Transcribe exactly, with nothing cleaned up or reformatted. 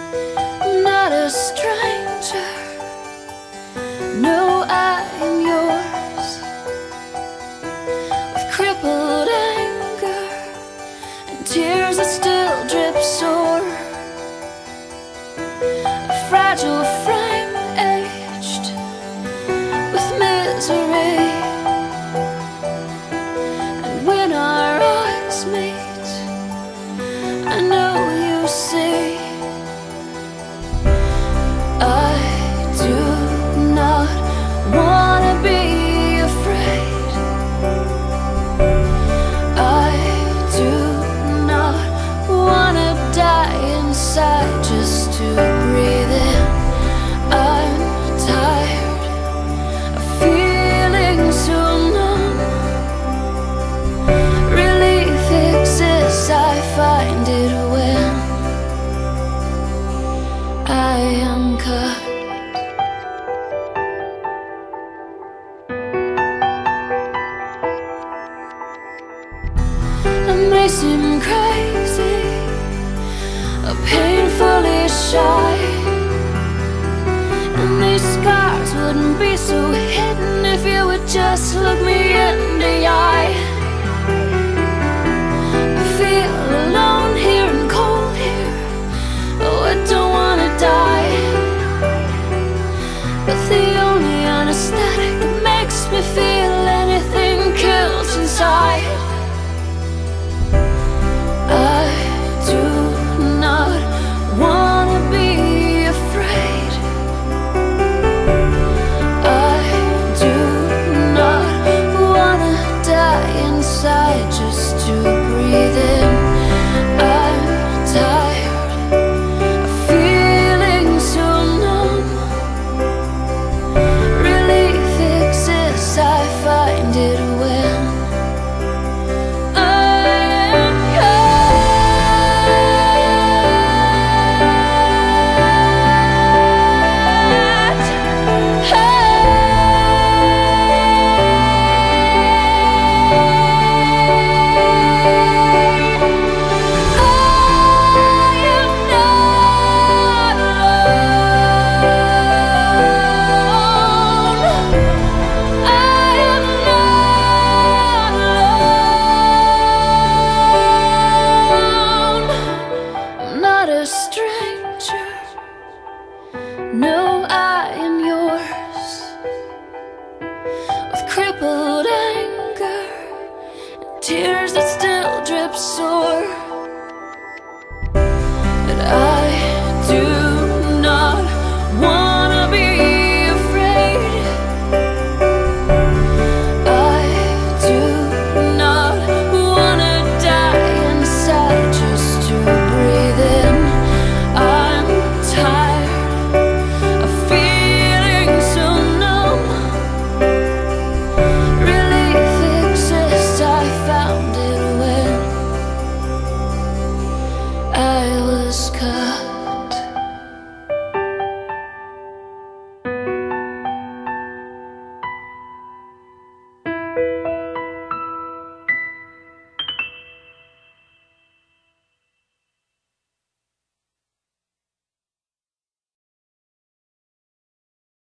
not a stranger. No, I am yours. With crippled anger and tears that still drip sore, a fragile frame aged with misery. And when our eyes meet, I know you see. I do not wanna be afraid. I do not wanna die inside just to breathe in. I'm tired of feeling so numb. Relief exists, I find it when I am cut. I may seem crazy, or painfully shy, and these scars wouldn't be so hidden if you would just look me in the eye. I feel alone here and cold here. Oh, I don't wanna die, but the only anesthetic that makes me feel anything kills inside. I do not wanna be afraid. I do not wanna die inside just to breathe in. I'm tired of feeling so numb. Relief exists, I find it when stranger. No, I am yours. With crippled anger and tears that still drip sore, but I do not wanna be afraid. I do not wanna die inside just to breathe in. I'm tired of feeling so numb. Relief exists, I found it when I was cut.